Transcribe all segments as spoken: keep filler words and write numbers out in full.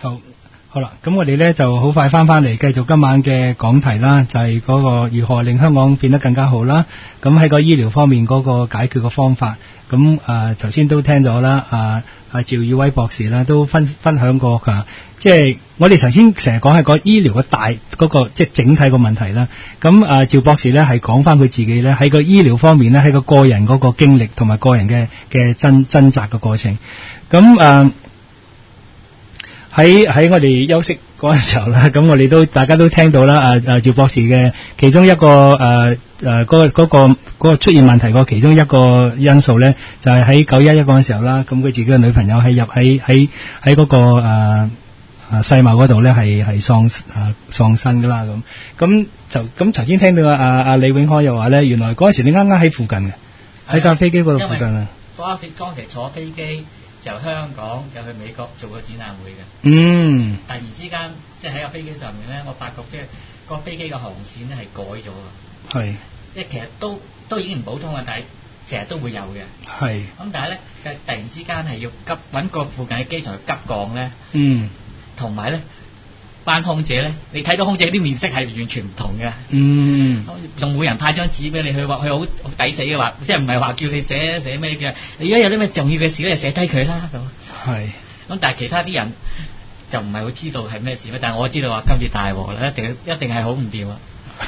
好，好啦，咁我哋咧就好快翻翻嚟，繼續今晚嘅講題啦，就係、是、嗰個如何令香港變得更加好啦。咁喺個醫療方面嗰個解決嘅方法，咁誒頭先都聽咗啦，啊啊趙宇威博士啦都分分享過㗎，即係我哋頭先成日講係個醫療嘅大嗰、那個即係整體個問題啦。咁啊趙博士咧係講翻佢自己咧喺個醫療方面咧喺個個人嗰個經歷同埋個人嘅嘅掙掙扎嘅過程。咁誒喺喺我哋休息嗰陣時候啦，咁我哋都大家都聽到啦，啊啊趙博士嘅其中一個誒誒嗰個嗰、嗰個嗰個出現問題個其中一個因素咧，就係喺九一一嗰陣時候啦，咁佢自己嘅女朋友喺入喺喺喺嗰個誒誒世貿嗰度咧係係喪誒喪生噶啦咁，咁就咁曾經聽到啊啊李永康又話咧，原來嗰陣時你啱啱喺附近嘅，喺架飛機嗰度附近啊， 嗰陣時當時坐飛機。由香港又去美國做個展覽會嘅， 嗯， 突然之間即係喺個飛機上面咧，我發覺即係個飛機嘅航線咧係改咗嘅， 係， 即係其實都都已經唔普通嘅，但係成日都會有嘅， 係， 咁但係咧，突然之間係要急揾個附近嘅機場去急降咧， 嗯， 同埋咧班空姐咧，你睇到空姐啲面色係完全唔同嘅， 嗯， 仲每人派張紙俾你，佢話佢好抵死嘅話，即係唔係話叫你寫寫咩嘅，你如果有啲咩重要嘅事咧，寫低佢啦咁。係。咁但係其他啲人就唔係好知道係咩事咩，但係我知道話今次大鑊啦，一定一定係好唔掂啊！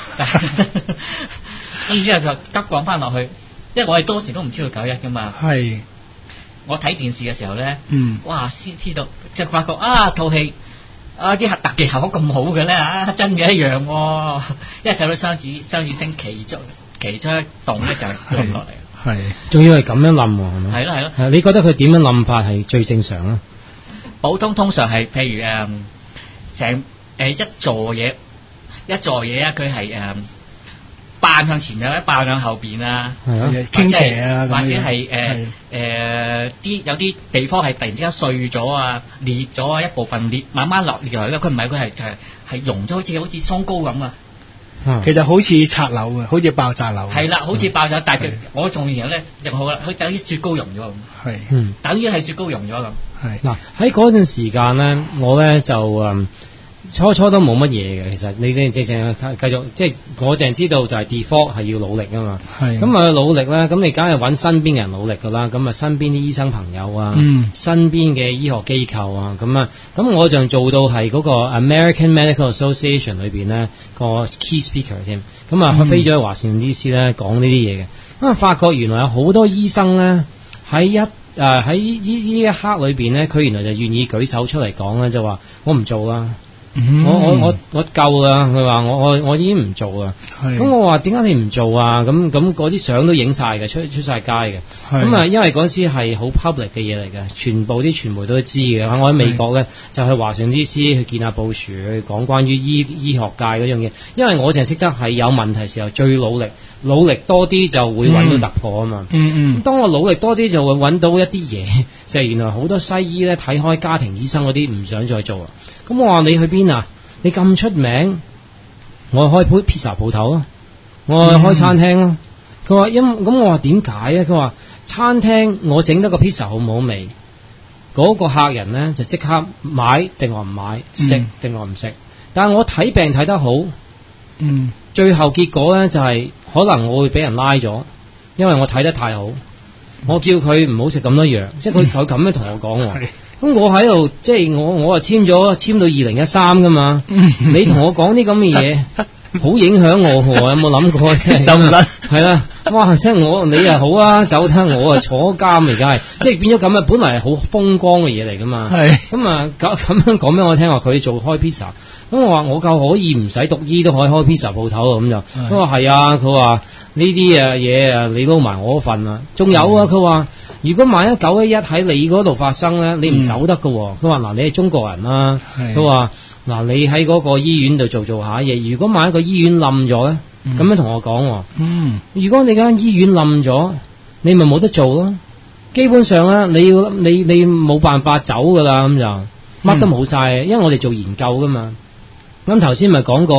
咁之後就急降翻落去，因為我哋當時都唔知道九一噶嘛。係。我睇電視嘅時候咧，嗯，哇，先知道即係發覺啊套戲。啊！啲特技效果咁好嘅咧嚇，真嘅一樣喎、哦。因為睇到雙子雙子星其中其中一棟咧就冧落嚟， 係，仲要係咁樣冧喎，係咪？ 係咯係咯。 你覺得佢點樣冧法係最正常啊？ 普通通常係譬如誒成誒一座嘢一座嘢啊，佢係誒扮向前又一扮向後邊啊，傾斜啊，或者係誒誒啲有啲地方係突然之間碎咗啊、裂咗啊，一部分裂慢慢落裂落嚟嘅，佢唔係佢係係係溶咗，好似好似鬆糕咁啊。 其實好似拆樓嘅，好似爆炸樓。係啦， 好似爆炸，但係佢我仲然後咧就好啦，佢等於雪糕溶咗咁。係，嗯，等於係雪糕溶咗咁。 係嗱喺嗰段時間咧，我咧就誒。初初都冇乜嘢嘅，其實你淨淨淨繼續，即係我淨係知道就係 default 係要努力啊嘛。係咁啊，努力咧，咁你梗係揾身邊嘅人努力噶啦。咁啊，身邊啲醫生朋友啊，嗯、身邊嘅醫學機構啊，咁啊，咁我就做到係嗰個 American Medical Association 裏邊咧個 key speaker 添。咁啊，飛咗去華盛頓 D C 咧講呢啲嘢嘅。咁啊，發覺原來有好多醫生咧喺一誒喺呢呢一刻裏邊咧，佢原來就願意舉手出嚟講咧，就話我唔做啦。嗯、我我我我夠啦，佢話我我我已經唔做啦。咁我話點解你唔做啊？咁咁嗰啲相都影晒嘅，出出晒街嘅。咁啊，因為嗰陣時係好 public 嘅嘢嚟嘅，全部啲傳媒都知嘅。我喺美國咧就去華盛頓 D C 去見下布殊，去講關於醫醫學界嗰樣嘢。因為我淨係識得係有問題時候最努力，努力多啲就會揾到突破啊嘛。嗯嗯。當我努力多啲就會揾到一啲嘢，就係原來好多西醫咧睇開家庭醫生嗰啲唔想再做啊。咁我話你去邊啊？你咁出名，我開鋪 pizza 鋪頭啊，我開餐廳咯。佢話因咁我話點解啊？佢話餐廳我整得個 pizza 好唔好味，嗰、嗰個客人咧就即刻買定話唔買，食定話唔食。但係我睇病睇得好，嗯，最後結果咧就係、係、可能我會俾人拉咗，因為我睇得太好。我叫佢唔好食咁多藥，即係佢佢咁樣同我講喎。咁我喺度，即係我我啊簽咗簽到二零一三噶嘛，你同我講啲咁嘅嘢，好影響我喎，有冇諗過即係走唔甩？係啦，哇！即係我你啊好啊，走得我啊坐監而家係，即係變咗咁啊！本來係好風光嘅嘢嚟噶嘛，係咁啊咁咁樣講俾我聽話，佢做開 pizza，咁我話我夠可以唔使讀醫都可以開 pizza 鋪頭咁就，佢話係啊，佢話呢啲啊嘢啊你撈埋我份啊，仲有啊，佢話。如果萬一九一一喺你嗰度發生咧，你唔走得噶。佢話嗱，你係中國人啦。佢話嗱，你喺嗰個醫院度做做下嘢。如果萬一個醫院冧咗咧，咁、嗯、樣同我講。嗯，如果你間醫院冧咗，你咪冇得做咯。基本上咧，你要你你冇辦法走噶啦，咁就乜都冇晒。因為我哋做研究噶嘛。咁頭先咪講過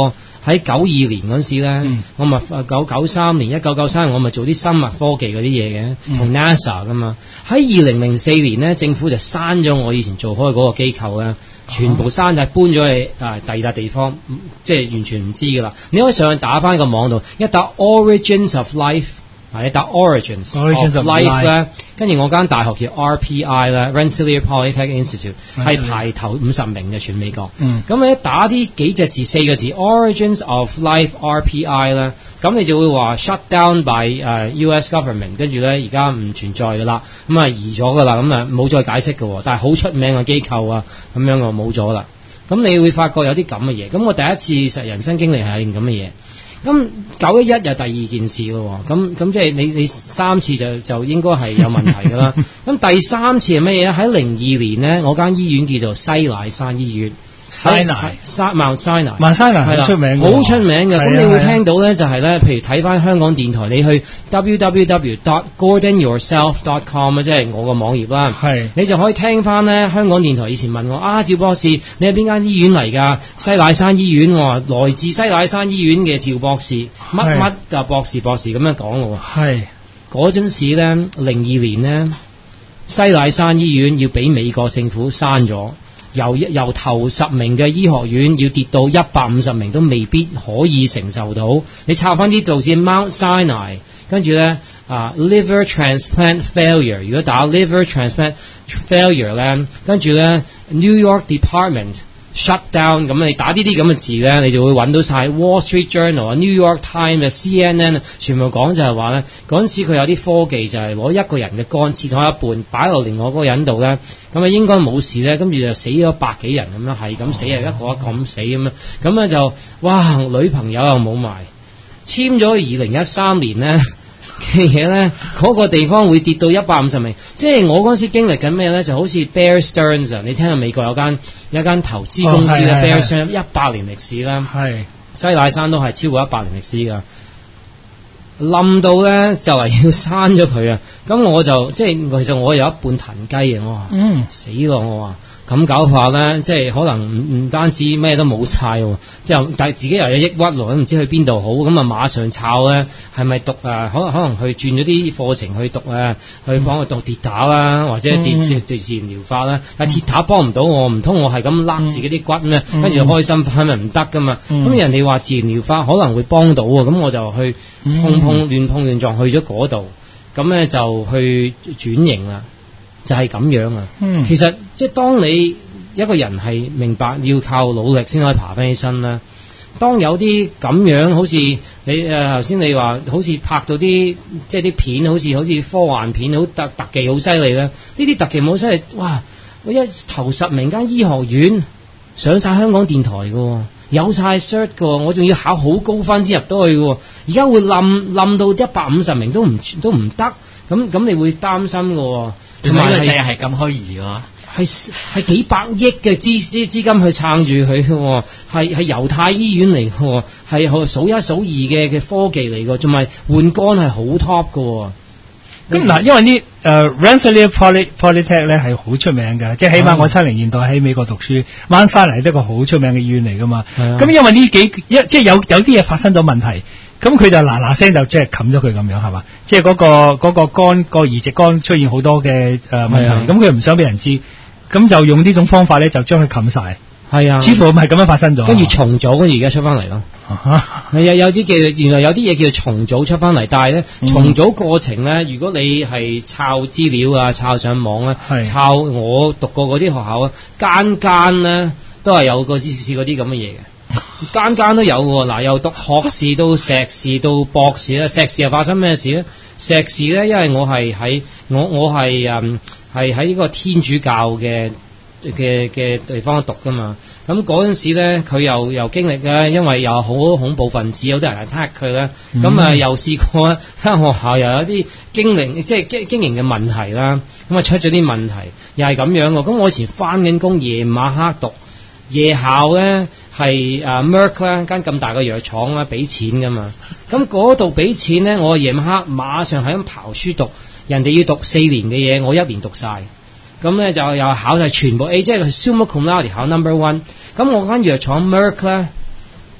喺九二年嗰陣時咧， 嗯、 我咪九九三年一九九三年我咪做啲生物科技嗰啲嘢嘅，同 NASA 噶嘛。喺二零零四年咧，政府就刪咗我以前做開嗰個機構咧，全部刪晒，搬咗去啊第二笪地方，即係完全唔知噶啦。你可以上去打翻個網度，一打 Origins of Life。係打 Origins, Origins of Life 咧，跟住我間大學叫 R P I 咧 ，Rensselaer Polytechnic Institute 係排頭五十名嘅全美國。 嗯， 咁你一打啲幾隻字四個字 Origins of Life R P I 咧，咁你就會話 shut down by 誒、uh, U S government， 跟住咧而家唔存在噶啦，咁啊移咗噶啦，咁啊冇再解釋嘅，但係好出名嘅機構啊，咁樣就冇咗啦。咁你會發覺有啲咁嘅嘢。咁我第一次實人生經歷係一件咁嘅嘢。咁九一一又第二件事咯，咁咁即係你你三次就就應該係有問題噶啦。咁第三次係乜嘢咧？喺零二年咧，我間醫院叫做西乃山醫院。 西乃山 Mount Sinai Mount Sinai 係好出名嘅， 好出名嘅。咁你會聽到咧，就係咧，譬如睇翻香港電台，你去 w w w dot gordon yourself dot com 啊，即係我個網頁啦。 係你就可以聽翻咧香港電台以前問我啊，趙博士，你係邊間醫院嚟㗎？西乃山醫院，我話來自西乃山醫院嘅趙博士，乜乜嘅博士博士咁樣講喎。 係嗰陣時咧，零二年咧，西乃山醫院要俾美國政府刪咗。由由頭十名嘅醫學院要跌到一百五十名都未必可以承受到。你抄翻啲導致 Mount Sinai， 跟住咧啊 liver transplant failure， 如果打 liver transplant failure 咧，跟住咧 New York Department shut down， 咁你打呢啲咁嘅字咧，你就會揾到晒 Wall Street Journal 啊、New York Times 啊、C N N 啊，全部講就係話咧，嗰陣時佢有啲科技就係攞一個人嘅肝切開一半，擺落另外嗰個人度咧，咁啊應該冇事咧，跟住就死咗百幾人咁樣，係咁死啊，一個一個咁死咁樣，咁咧就哇女朋友又冇埋，簽咗二零一三年咧嘅嘢咧，嗰個地方會跌到一百五十名，即係我嗰時經歷緊咩咧？就好似 Bear Stearns 啊，你聽下美國有間有間投資公司咧 Bear Stearns 一百年歷史啦， 係西乃山都係超過一百年歷史噶，冧到咧就係要刪咗佢啊！咁我就即係其實我有一半騰雞啊！我話嗯死咯！我話咁搞法咧，即係可能唔唔單止咩都冇晒，即係但係自己又有抑鬱咯，唔知去邊度好，咁啊馬上炒咧，係咪讀啊？可能可能去轉咗啲課程去讀啊，去幫佢讀跌打啦，或者跌對自然療法啦。但係跌打幫唔到我，唔通我係咁甩自己啲骨咩？跟住開心係咪唔得噶嘛？咁人哋話自然療法可能會幫到啊，咁我就去碰碰亂碰亂撞去咗嗰度，咁咧就去轉型啦。就係咁樣啊！嗯、其實即係當你一個人係明白要靠努力先可以爬翻起身啦。當有啲咁樣，好似你誒頭先你話，好似拍到啲即係啲片，好似好似科幻片，好特特技好犀利咧。呢啲特技好犀利，哇！我一頭十名間醫學院上晒香港電台嘅，有晒 cert 嘅，我仲要考好高分先入到去嘅。而家會冧冧到一百五十名都唔都唔得，咁咁你會擔心嘅。 同埋係係咁虛擬喎， 係係幾百億嘅資資資金去撐住佢嘅，係係猶太醫院嚟嘅，係數一數二嘅嘅科技嚟嘅，仲係換肝係好 top 嘅。 咁嗱，因為呢誒 Rensselaer Poly Polytech 咧係好出名嘅，即係起碼我七零年代喺美國讀書，Mount Sinai都係一個好出名嘅醫院嚟噶嘛。咁因為呢幾一即係有有啲嘢發生咗問題。咁佢就嗱嗱聲就即係冚咗佢咁樣係嘛，即係嗰個嗰個肝個移植肝出現好多嘅誒問題，咁佢唔想俾人知，咁就用呢種方法咧就將佢冚晒。係啊，似乎唔係咁樣發生咗， 跟住重組，跟住而家出翻嚟咯。係啊，有啲叫原來有啲嘢叫重組出翻嚟，但係咧重組過程咧，如果你係抄資料啊、抄上網咧、抄我讀過嗰啲學校啊，間間咧都係有個試試嗰啲咁嘅嘢嘅。間間都有喎，嗱，由讀學士到碩士到博士咧，碩士又發生咩事咧？碩士咧，因為我係喺我我係誒係喺呢個天主教嘅嘅嘅地方讀噶嘛，咁嗰陣時咧，佢又又經歷咧，因為有好恐怖分子，有啲人嚟 attack 佢咧，咁啊、嗯、又試過咧，間學校又有啲經營即係經經營嘅問題啦，咁啊出咗啲問題，又係咁樣嘅。咁我以前翻緊工，夜晚黑讀。夜校咧係誒 Merck 咧間咁大個藥廠啦，俾錢噶嘛。咁嗰度俾錢咧，我夜晚黑馬上係咁刨書讀，人哋要讀四年嘅嘢，我一年讀晒。咁咧就又考晒全部 A，即係 summa cum laude 考 number one。咁我間藥廠 Merck 咧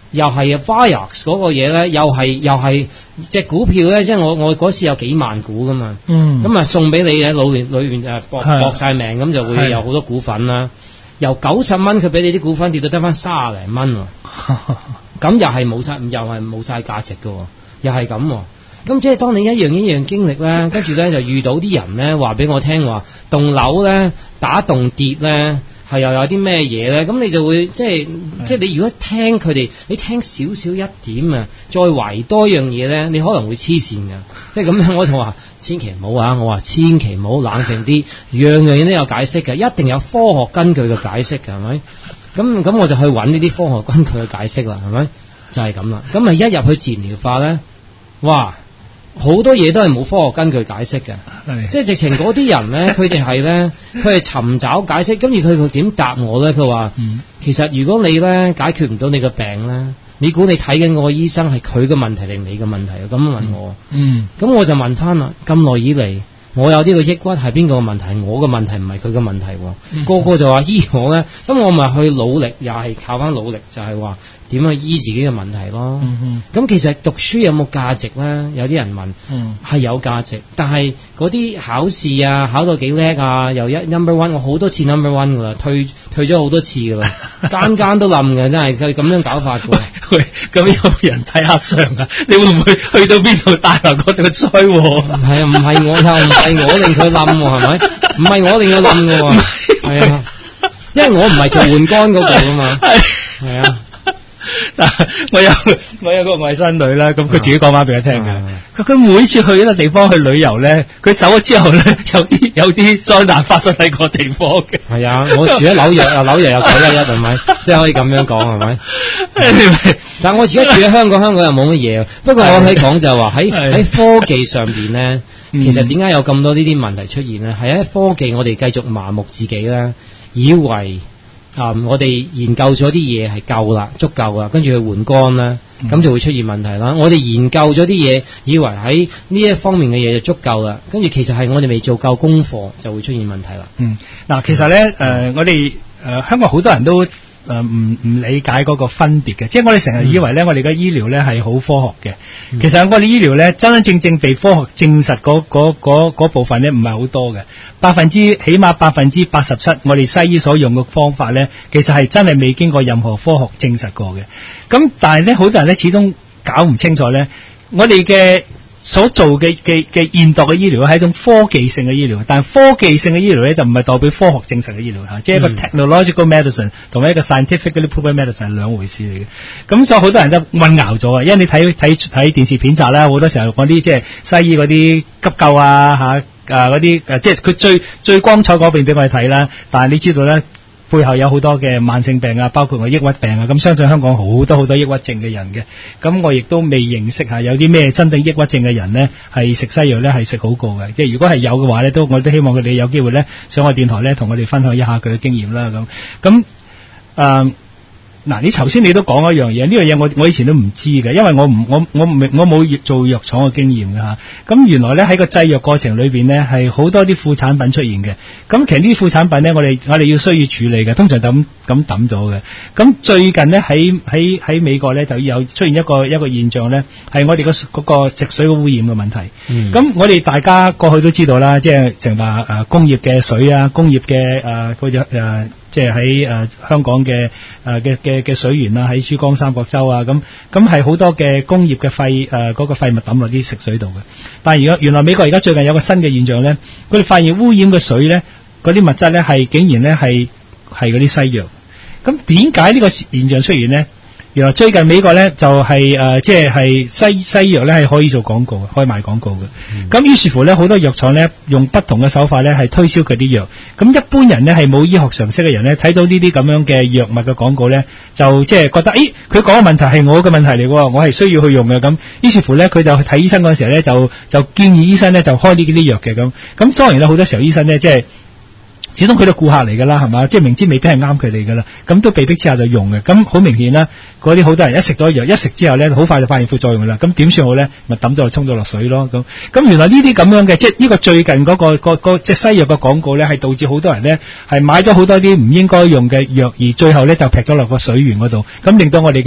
又係 Vioxx 嗰個嘢咧，又係又係隻股票咧，即係我我嗰次有幾萬股噶嘛， 嗯， 咁啊送俾你嘅裏邊裏邊誒搏搏晒命，咁就會有好多股份啦。由九十蚊佢俾你啲股份跌到得翻卅零蚊喎，咁又係冇晒，又係冇晒價值嘅，又係咁。咁即係當你一樣一樣經歷咧，跟住咧就遇到啲人咧話俾我聽話，棟樓咧打棟跌咧。係又有啲咩嘢咧？咁你就會即係即係你如果聽佢哋，你聽少少一點啊，再懷多樣嘢咧，你可能會黐線㗎。即係咁樣，我就話千祈唔好啊！我話千祈唔好冷靜啲，樣樣嘢都有解釋嘅，一定有科學根據嘅解釋㗎，係咪？咁咁我就去揾呢啲科學根據嘅解釋啦，係咪？就係咁啦。咁咪一入去自然療法咧，哇！好多嘢都係冇科學根據解釋嘅，即係直情嗰啲人咧，佢哋係咧，佢係尋找解釋，跟住佢佢點答我咧？佢話、嗯、其實如果你咧解決唔到你個病咧，你估你睇緊嗰個醫生係佢嘅問題定你嘅問題啊？咁問我，嗯，咁我就問翻啦，咁耐以嚟。我有呢個抑鬱係邊個嘅問題？我嘅問題唔係佢嘅問題喎。嗯、個個就話醫我咧，咁我咪去努力，又係靠翻努力，就係話點去醫自己嘅問題咯。咁、嗯、其實讀書有冇價值咧？有啲人問，係、嗯、有價值，但係嗰啲考試啊，考到幾叻啊，又一 number one， 我好多次 number one 噶啦，退退咗好多次噶啦，間間都冧嘅，真係佢咁樣搞法嘅。 喂，咁有人睇下相啊？你會唔會去到邊度帶來嗰度嘅災禍？ 係啊，唔係我又唔係我令佢冧喎，係咪？唔係我令佢冧嘅喎，係啊，因為我唔係做換肝嗰個啊嘛，係啊。 嗱，我有我有個外甥女啦，咁佢自己講翻俾我聽嘅。佢佢每次去一個地方去旅遊咧，佢走咗之後咧，有啲有啲災難發生喺個地方嘅。 係啊，我住喺紐約啊，紐約有九一一係咪？即係可以咁樣講係咪？但係我而家住喺香港，香港又冇乜嘢。不過我可以講就係話喺喺科技上邊咧，其實點解有咁多呢啲問題出現咧？係喺科技我哋繼續麻木自己啦，以為。啊、嗯！我哋研究咗啲嘢係夠啦，足夠啦，跟住去換肝啦，咁、嗯、就會出現問題啦。我哋研究咗啲嘢，以為喺呢一方面嘅嘢就足夠啦，跟住其實係我哋未做夠功課，就會出現問題啦。嗯，嗱，其實咧，誒、呃，我哋誒、呃、香港好多人都。誒唔唔理解嗰個分別嘅，即係我哋成日以為咧，我哋嘅醫療咧係好科學嘅、嗯。其實我哋醫療咧真真正正被科學證實嗰嗰嗰嗰部分咧唔係好多嘅，百分之起碼百分之八十七，我哋西醫所用嘅方法咧，其實係真係未經過任何科學證實過嘅。咁但係咧，好多人咧始終搞唔清楚咧，我哋嘅所做嘅嘅嘅現代嘅醫療係一種科技性嘅醫療，但係科技性嘅醫療咧就唔係代表科學證實嘅醫療嚇，即係一個 technological medicine 同埋一個 scientifically proven medicine 係兩回事嚟嘅。咁所以好多人都混淆咗啊，因為你睇睇睇電視片集啦，好多時候講啲即係西醫嗰啲急救啊嚇啊嗰啲誒，即係佢最最光彩嗰邊俾我哋睇啦。但係你知道咧，背後有好多嘅慢性病啊，包括我抑鬱病啊，咁相信香港好多好多抑鬱症嘅人嘅，咁我亦都未認識下有啲咩真正抑鬱症嘅人咧，係食西藥咧係食好過嘅，即係如果係有嘅話咧，都我都希望佢哋有機會咧上我電台咧同我哋分享一下佢嘅經驗啦，咁咁誒。嗱，你頭先你都講一樣嘢，呢樣嘢我我以前都唔知嘅，因為我唔我我我冇做藥廠嘅經驗嘅嚇。咁原來咧喺個製藥過程裏邊咧係好多啲副產品出現嘅。咁其實呢啲副產品咧，我哋我哋要需要處理嘅，通常就咁咁抌咗嘅。咁最近咧喺喺喺美國咧就有出現一個一個現象咧，係我哋個嗰個食水嘅污染嘅問題。咁、嗯、我哋大家過去都知道啦，即係淨話誒工業嘅水啊，工業嘅誒嗰隻誒。即係喺誒香港嘅誒嘅嘅嘅水源啊，喺珠江三角洲啊，咁咁係好多嘅工業嘅廢誒嗰、呃那個廢物抌落啲食水度嘅。但係而家原來美國而家最近有個新嘅現象咧，佢哋發現污染嘅水咧，嗰啲物質咧係竟然咧係係嗰啲西藥。咁點解呢個現象出現咧？原來最近美國咧就係、是、誒、呃、即係係西西藥咧係可以做廣告，可以賣廣告嘅。咁、嗯、於是乎咧，好多藥廠咧用不同嘅手法咧係推銷佢啲藥。咁一般人咧係冇醫學常識嘅人咧，睇到呢啲咁樣嘅藥物嘅廣告咧，就即係覺得，誒佢講嘅問題係我嘅問題嚟喎，我係需要去用嘅。咁於是乎咧，佢就去睇醫生嗰陣時候咧，就就建議醫生咧就開呢啲藥嘅咁。咁當然啦，好多時候醫生咧即係。始終佢哋顧客嚟噶啦，係嘛？即係明知未必係啱佢哋噶啦，咁都被逼之下就用嘅。咁好明顯啦，嗰啲好多人一食咗藥，一食之後咧，好快就發現副作用噶啦。咁點算好咧？咪抌咗就沖咗落水咯。咁咁原來呢啲咁樣嘅，即係呢個最近嗰、嗰個、嗰個、嗰個即係西藥嘅廣告咧，係導致好多人咧係買咗好多啲唔應該用嘅藥，而最後咧就劈咗落個水源嗰度，咁令到我哋嘅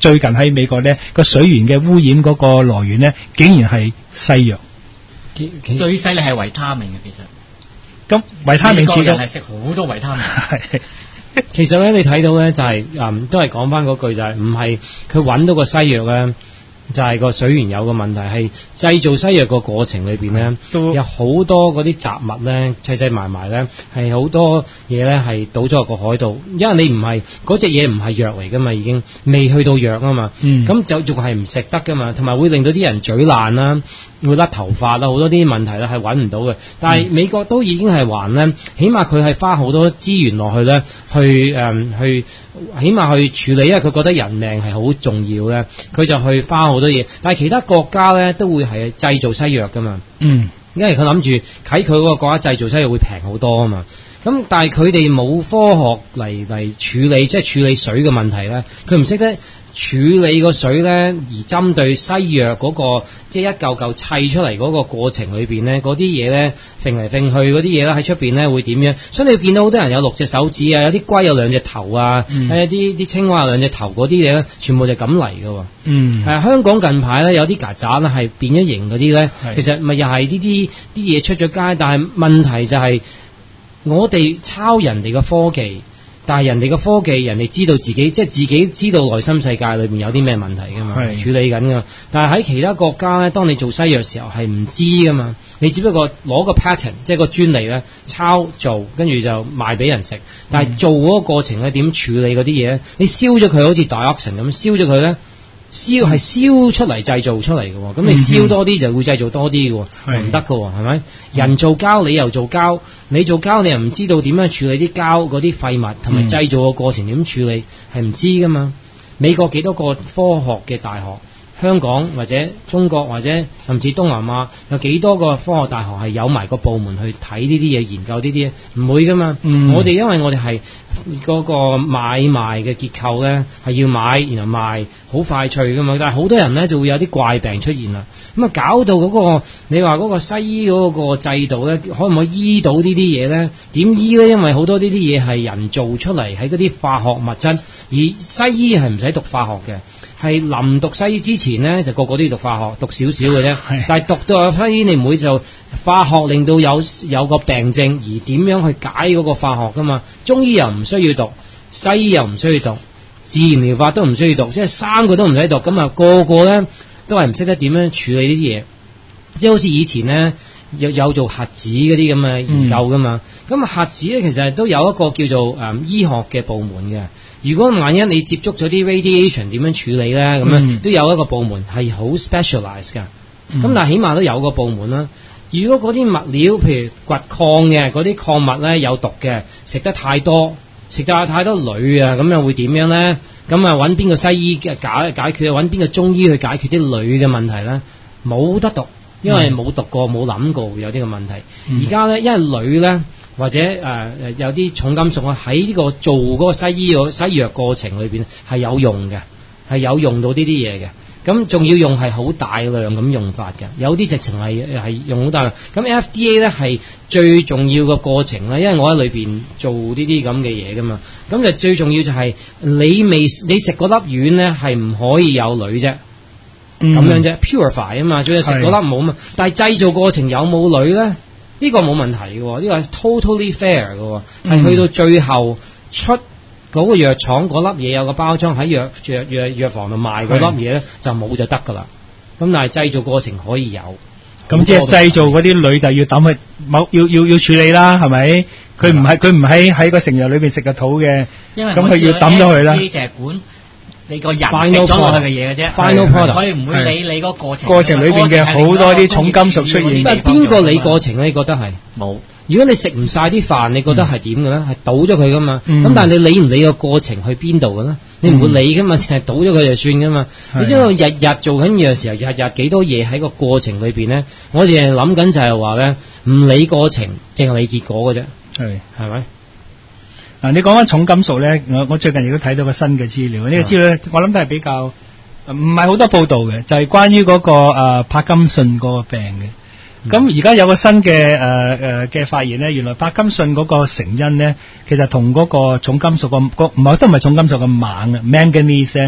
最近喺美國咧個水源嘅污染嗰個來源咧，竟然係西藥。 最犀利係維他命嘅，其實。 咁維他命始終係食好多維他命。 係。 其實咧，你睇到咧就係、是、嗯，都係講翻嗰句就係唔係佢揾到個西藥咧。就係個水源有個問題，係製造西藥個過程裏邊咧，有好多嗰啲雜物咧，砌砌埋埋咧，係好多嘢咧係倒咗落個海度，因為你唔係嗰隻嘢唔係藥嚟噶嘛，已經未去到藥啊嘛，咁、嗯、就仲係唔食得噶嘛，同埋會令到啲人嘴爛啦，會甩頭髮啦，好多啲問題咧係揾唔到嘅。但係美國都已經係還咧，起碼佢係花好多資源落去咧，去誒、嗯、去，起碼去處理，因為佢覺得人命係好重要咧，佢就去花好多嘢。但係其他國家咧都會係製造西藥噶嘛，嗯，因為佢諗住喺佢嗰個國家製造西藥會平好多啊嘛。咁但係佢哋冇科學嚟嚟處理，即係處理水嘅問題咧，佢唔識得處理個水咧，而針對西藥嗰個即係一嚿嚿砌出嚟嗰個過程裏邊咧，嗰啲嘢咧揈嚟揈去嗰啲嘢咧喺出邊咧會點樣？所以你會見到好多人有六隻手指啊，有啲龜有兩隻頭啊，有啲啲青蛙有兩隻頭嗰啲嘢咧，全部就咁嚟㗎。嗯，係啊，香港近排咧有啲曱甴咧係變咗形嗰啲咧，其實咪又係呢啲啲嘢出咗街，但係問題就係我哋抄人哋嘅科技。但係人哋嘅科技，人哋知道自己即係自己知道內心世界裏邊有啲咩問題㗎嘛，處理緊㗎。但係喺其他國家咧，當你做西藥嘅時候係唔知㗎嘛，你只不過攞個 patent 即係個專利咧抄做，跟住就賣俾人食。但係做嗰個過程咧點處理嗰啲嘢咧？你燒咗佢好似 dioxin 咁，燒咗佢咧。燒係燒出嚟製造出嚟嘅，咁你燒多啲就會製造多啲嘅，唔得嘅，係咪？人做膠，你又做膠，你做膠你又唔知道點樣處理啲膠嗰啲廢物，同埋製造嘅過程點處理，係唔知噶嘛？美國幾多個科學嘅大學？香港或者中國或者甚至東南亞有幾多個科學大學係有埋個部門去睇呢啲嘢，研究呢啲嘢？唔會噶嘛。嗯、我哋因為我哋係嗰個買賣嘅結構咧，係要買然後賣，好快脆噶嘛。但係好多人咧就會有啲怪病出現啦。咁啊搞到嗰、嗰個你話嗰個西醫嗰個制度咧，可唔可以醫到呢啲嘢咧？點醫咧？因為好多呢啲嘢係人做出嚟喺嗰啲化學物質，而西醫係唔使讀化學嘅。係臨讀西醫之前咧，就個個都要讀化學，讀少少嘅啫。但係讀到西醫，你唔會就化學令到有有個病症，而點樣去解嗰個化學噶嘛？中醫又唔需要讀，西醫又唔需要讀，自然療法都唔需要讀，即係三個都唔使讀。咁啊，個個咧都係唔識得點樣處理呢啲嘢。即係好似以前咧有有做核子嗰啲咁嘅研究噶嘛。咁、嗯、核子咧其實都有一個叫做誒、嗯、醫學嘅部門嘅。如果萬一你接觸咗啲 radiation 點樣處理咧，咁樣、嗯、都有一個部門係好 specialized 噶。咁、嗯、但係起碼都有個部門啦。如果嗰啲物料，譬如掘礦嘅嗰啲礦物咧有毒嘅，食得太多，食得太多鋁啊，咁又會點樣咧？咁啊揾邊個西醫嘅解解決？揾邊個中醫去解決啲鋁嘅問題咧？冇得讀，因為冇讀過，冇諗過會有呢個問題。而家咧，因為鋁咧。或者誒誒、呃、有啲重金屬啊，喺呢個做嗰個西醫個西藥過程裏邊係有用嘅，係有用到呢啲嘢嘅。咁仲要用係好大量咁用法嘅，有啲直情係係用好大量。咁 F D A 咧係最重要嘅過程咧，因為我喺裏邊做呢啲咁嘅嘢噶嘛。咁就最重要就係你未你食嗰粒丸咧係唔可以有鋁啫，咁、嗯、樣啫 purify 啊嘛，仲要食嗰粒冇嘛。但係製造過程有冇鋁咧？呢個冇問題嘅，呢個係 totally fair 嘅，係去到最後出嗰個藥廠嗰粒嘢有個包裝喺藥藥藥藥房度賣嗰粒嘢咧就冇就得噶啦。咁但係製造過程可以有， 咁即係製造嗰啲鋁就要抌去某要要要處理啦，係咪？佢唔係佢唔喺喺個成藥裏邊食個肚嘅，咁佢要抌咗佢啦。 呢隻管你個人食咗落去嘅嘢嘅啫 ，final product， 佢唔會理你個過程。 過程裏邊嘅好多啲重金屬出現。 但係邊個理過程咧？你覺得係冇？ 如果你食唔晒啲飯，你覺得係點嘅咧？係倒咗佢噶嘛？咁、嗯、但係你理唔理個過程去邊度嘅咧？你唔會理噶嘛？淨係倒咗佢就算噶嘛？你知道日日做緊嘢嘅時候，日日幾多嘢喺個過程裏邊咧？我哋係諗緊就係話咧，唔理過程，淨係理結果嘅啫。係係咪？ 嗱，你講緊重金屬咧，我我最近亦都睇到個新嘅資料，呢、這個資料呢我諗都係比較唔係好多報道嘅，就係、是、關於嗰、那個誒、呃、帕金遜嗰個病嘅。咁而家有個新嘅誒誒嘅發現咧，原來帕金遜嗰個成因咧，其實同嗰個重金屬個個唔係都唔係重金屬咁猛嘅 manganese 咧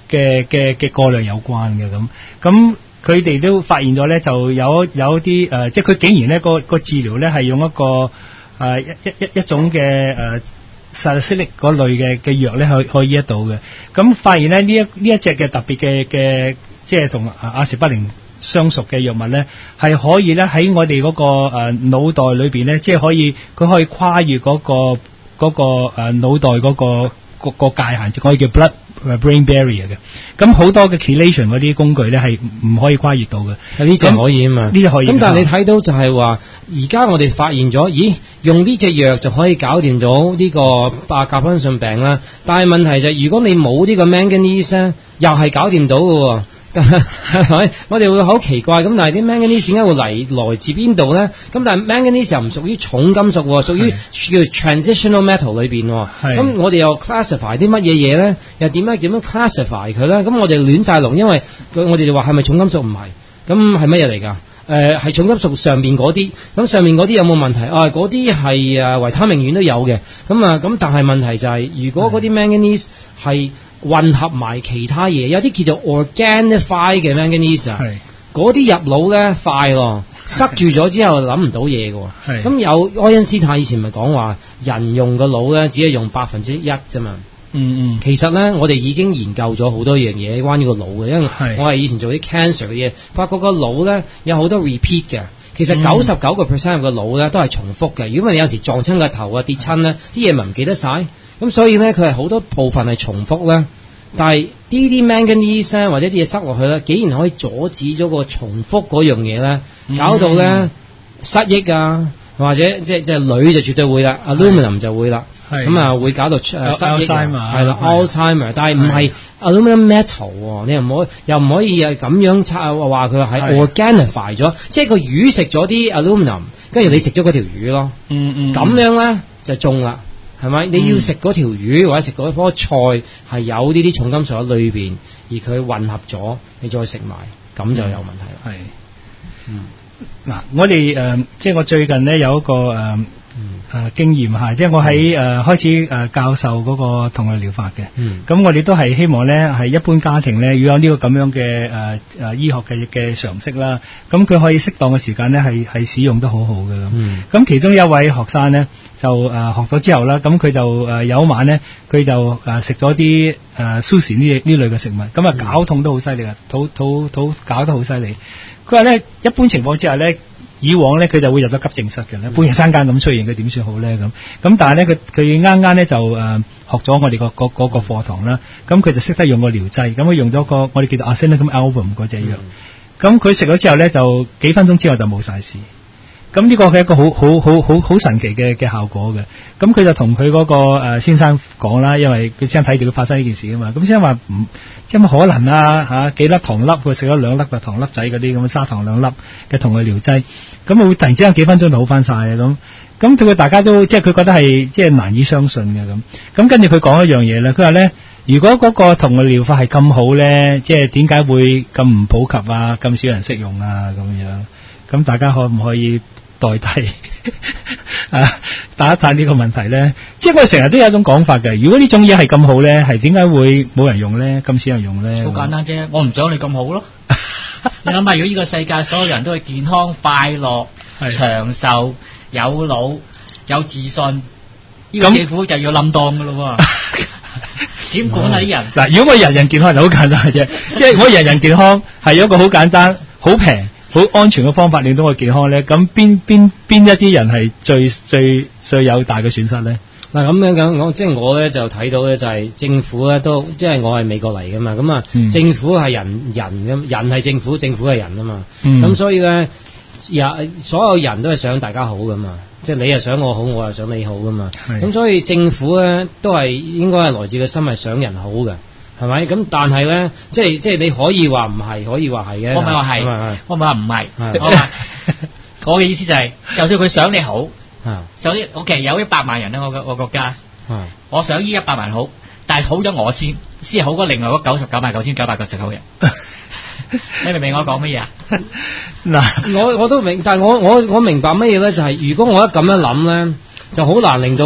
嘅嘅嘅過量有關嘅咁。咁佢哋都發現咗咧，就有有啲誒、呃，即係佢竟然咧個個治療咧係用一個誒、呃、一一一一種嘅誒 salicylic 嗰類嘅嘅藥咧，可可以醫得到嘅。咁發現咧呢一呢一隻嘅特別嘅嘅，即係同阿士匹靈相屬嘅藥物咧，係可以咧喺我哋嗰個誒腦袋裏邊咧，即係可以佢可以跨越嗰個嗰個誒腦袋嗰個個個界限，就可以叫 blood brain barrier 嘅。咁好多嘅 chelation 嗰啲工具咧係唔可以跨越到嘅。 呢隻可以啊嘛， 呢隻可以。咁但係你睇到就係話，而家我哋發現咗，咦，用呢隻藥就可以搞掂咗呢個啊甲狀腺病啦。但係問題就係，如果你冇呢個 manganese 咧，又係搞掂到嘅喎。係咪？我哋會好奇怪咁，但係啲 manganese 點解會嚟來自邊度咧？咁但係 manganese 又唔屬於重金屬喎，屬於叫 transitional metal 裏邊喎。咁我哋又 classify 啲乜嘢嘢咧？又點樣點樣 classify 佢咧？咁我哋亂晒龍，因為我哋就話係咪重金屬？唔係，咁係乜嘢嚟㗎？誒、呃、係重金屬上面嗰啲，咁上面嗰啲有冇問題？啊，嗰啲係誒維他命丸都有嘅。咁啊，咁但係問題就係、是，如果嗰啲 manganese 係混合埋其他嘢，有啲叫做 organified 嘅 manganese 啊，嗰啲入腦咧快咯，塞住咗之後諗唔到嘢嘅。咁有愛因斯坦以前咪講話，人用個腦咧只係用百分之一啫嘛。嗯嗯，其實咧我哋已經研究咗好多樣嘢關於個腦嘅，因為我係以前做啲 cancer 嘅嘢，發覺個腦咧有好多 repeat 嘅。其實九十九個 percent 嘅腦咧都係重複嘅。如果你有時撞親個頭啊跌親咧，啲嘢咪唔記得晒。咁所以咧，佢係好多部分係重複咧，但係呢啲 manganese 或者啲嘢塞落去咧，竟然可以阻止咗個重複嗰樣嘢咧，搞到咧失憶啊，或者即係即係鋁就絕對會啦 ，aluminum 就會啦，咁啊會搞到失憶，係啦 Alzheimer， 但係唔係 aluminum metal 喎，你又唔可又唔可以啊咁樣拆話佢係 organify 咗，即係個魚食咗啲 aluminum， 跟住你食咗嗰條魚咯，嗯嗯，咁樣咧就中啦。係咪？你要食嗰條魚或者食嗰棵菜係有呢啲重金屬喺裏邊，而佢混合咗，你再食埋，咁就有問題啦。係，嗯，嗱，我哋誒、呃，即係我最近咧有一個誒誒、呃呃、經驗嚇，即係我喺誒、呃、開始誒、呃、教授嗰個同類療法嘅。嗯。咁我哋都係希望咧係一般家庭咧，如果有呢個咁樣嘅誒誒醫學嘅嘅常識啦，咁佢可以適當嘅時間咧係係使用得好好嘅咁。嗯。咁其中有一位學生咧。就誒、呃、學咗之後啦，咁佢就誒、呃、有一晚咧，佢就誒食咗啲誒 sushi 呢呢類嘅食物，咁啊絞痛都好犀利啊，肚肚肚絞得好犀利。佢話咧，一般情況之下咧，以往咧佢就會入咗急症室嘅咧，半夜三更咁出現，佢點算好咧咁？咁但係咧佢佢啱啱咧就誒、呃、學咗我哋個嗰嗰個課堂啦，咁佢就識得用個療劑，咁佢用咗個我哋叫做 arsenicum album 嗰隻藥，咁佢食咗之後咧就幾分鐘之後就冇晒事。咁呢個係一個好好好好好神奇嘅嘅效果嘅，咁佢就同佢嗰個誒先生講啦，因為佢先生睇住佢發生呢件事啊嘛，咁先生話唔即係冇可能啊嚇，幾粒糖粒佢食咗兩粒嘅糖粒仔嗰啲咁嘅砂糖兩粒嘅同類療劑，咁會突然之間幾分鐘就好翻晒啊咁，咁對佢大家都即係佢覺得係即係難以相信嘅咁，咁跟住佢講一樣嘢啦，佢話咧如果嗰個同類療法係咁好咧，即係點解會咁唔普及啊，咁少人識用啊咁樣，咁大家可唔可以代替啊，打一打呢個問題咧，即係我哋成日都有一種講法嘅。如果呢種嘢係咁好咧，係點解會冇人用咧？咁少人用咧？好簡單啫，我唔想你咁好咯。你諗下，如果呢個世界所有人都係健康、快樂、長壽、有腦、有自信，呢、呢個政府就要冧檔噶咯。點管啊啲人？嗱，如果我人人健康係好簡單嘅啫，即係我人人健康係有一個好簡單、好平。好安全嘅方法令到我健康咧，咁邊邊邊一啲人係最最最有大嘅損失咧？嗱咁樣咁，我即係我咧就睇到咧就係政府咧都，即係我係美國嚟噶嘛，咁啊、嗯、政府係人人咁，人係政府，政府係人啊嘛，咁、嗯、所以咧，所有人都係想大家好噶嘛，即係你又想我好，我又想你好噶嘛，咁所以政府咧都係應該係來自個心係想人好嘅。係咪咁？但係咧，即係即係你可以話唔係，可以話係嘅。我唔係話係，我唔係話唔係。我話我嘅意思就係、是，就算佢想你好，首先我其實有一百萬人咧，我個我國家，我想呢一百萬好，但係好咗我先，先好過另外嗰九十九萬九千九百個食口人。你明唔明我講乜嘢啊？嗱，我我都明，但係我我我明白乜嘢咧？就係、是、如果我一咁樣諗咧，就好難令到我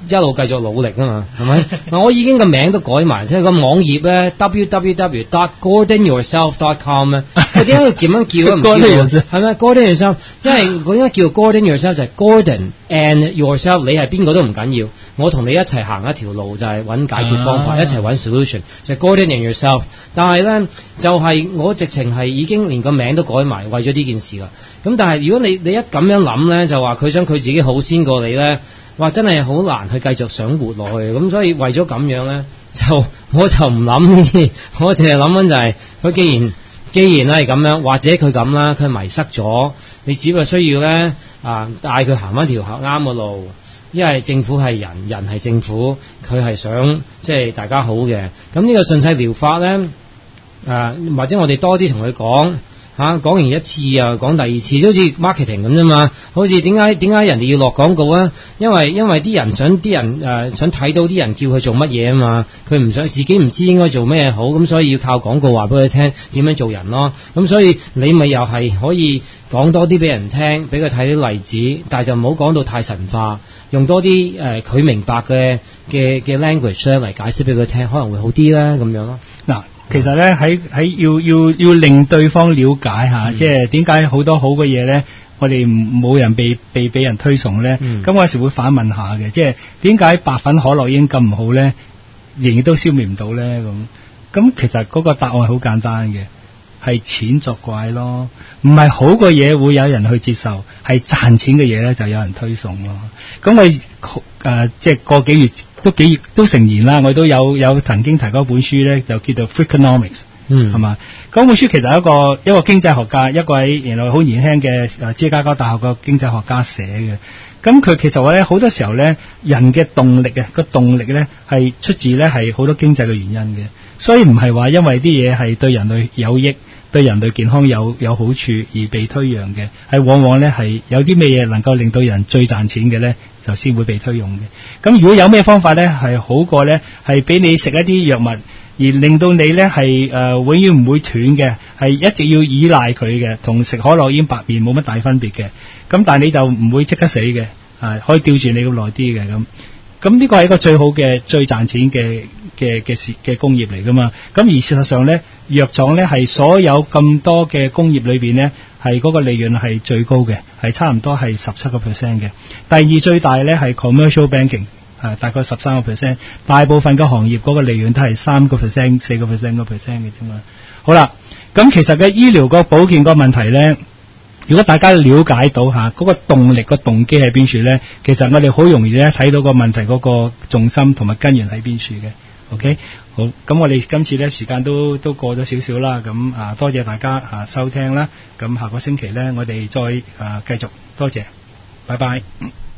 一路繼續努力啊嘛，係咪？我已經個名都改埋，即係個網頁咧 w w w dot gordon yourself dot com 咧。佢點解要咁樣叫啊？唔叫係咪 Gordon yourself？ 即係佢應該叫 Gordon yourself 就係 Gordon and yourself， 你係邊個都唔緊要，我同你一齊行一條路就係揾解決方法，啊、一齊揾 solution， 就係 Gordon and yourself。但係咧就係、是、我直情係已經連個名都改埋，為咗呢件事啦。咁但係如果你你一咁樣諗咧，就話佢想佢自己好先過你咧。哇！真係好難去繼續想活落去，咁所以為咗咁樣咧，就我就唔諗呢啲，我淨係諗緊就係、是、佢既然既然係咁樣，或者佢咁啦，佢迷失咗，你只不過需要咧啊帶佢行翻條啱嘅路，因為政府係人，人係政府，佢係想即係、就是、大家好嘅。咁呢個順勢療法咧，啊或者我哋多啲同佢講。嚇講完一次又講第二次，好似 marketing 咁啫嘛。好似點解點解人哋要落廣告啊？因為因為啲人想啲人誒、呃、想睇到啲人叫佢做乜嘢啊嘛。佢唔想自己唔知應該做咩好，咁所以要靠廣告話俾佢聽點樣做人咯。咁所以你咪又係可以講多啲俾人聽，俾佢睇啲例子，但係就唔好講到太神化，用多啲誒佢明白嘅嘅嘅 language 咧嚟解釋俾佢聽，可能會好啲啦咁樣咯。嗱。 其實咧喺喺要要要令對方了解下，嗯、即係點解好多好嘅嘢咧，我哋冇人被被俾人推崇咧。咁、嗯、我有時會反問下嘅，即係點解白粉可樂已經咁唔好咧，仍然都消滅唔到咧？咁咁其實嗰個答案係好簡單嘅，係錢作怪咯。唔係好嘅嘢會有人去接受，係賺錢嘅嘢咧就有人推崇咯。咁我誒、呃、即係個幾月。都幾都成年啦，我都有有曾經提過一本書咧，就叫做 Freakonomics， 嗯，係嘛？嗰本書其實係一個一個經濟學家，一個喺原來好年輕嘅誒芝加哥大學個經濟學家寫嘅。咁佢其實話咧，好多時候咧，人嘅動力啊，個動力咧係出自咧係好多經濟嘅原因嘅，所以唔係話因為啲嘢係對人類有益。對人類健康有有好處而被推揚嘅，係往往咧係有啲咩嘢能夠令到人最賺錢嘅咧，就先會被推用嘅。咁如果有咩方法咧係好過咧，係俾你食一啲藥物，而令到你咧係誒永遠唔會斷嘅，係一直要依賴佢嘅，同食可樂煙白面冇乜大分別嘅。咁但係你就唔會即刻死嘅，啊可以吊住你咁耐啲嘅咁。咁呢個係一個最好嘅最賺錢嘅嘅嘅事嘅工業嚟噶嘛？咁而事實上咧，藥廠咧係所有咁多嘅工業裏邊咧，係嗰個利潤係最高嘅，係差唔多係十七個 percent 嘅。第二最大咧係 commercial banking， 係大概十三個 percent。大部分嘅行業嗰個利潤都係三個 percent、四個 percent 個 percent 嘅啫嘛。好啦，咁其實嘅醫療個保健個問題咧。如果大家了解到吓嗰個動力個動機喺邊處咧，其實我哋好容易咧睇到個問題嗰個重心同埋根源喺邊處嘅。OK， 好，咁我哋今次咧時間都都過咗少少啦，咁啊多謝大家啊收聽啦，咁下個星期咧我哋再啊繼續，多謝，拜拜。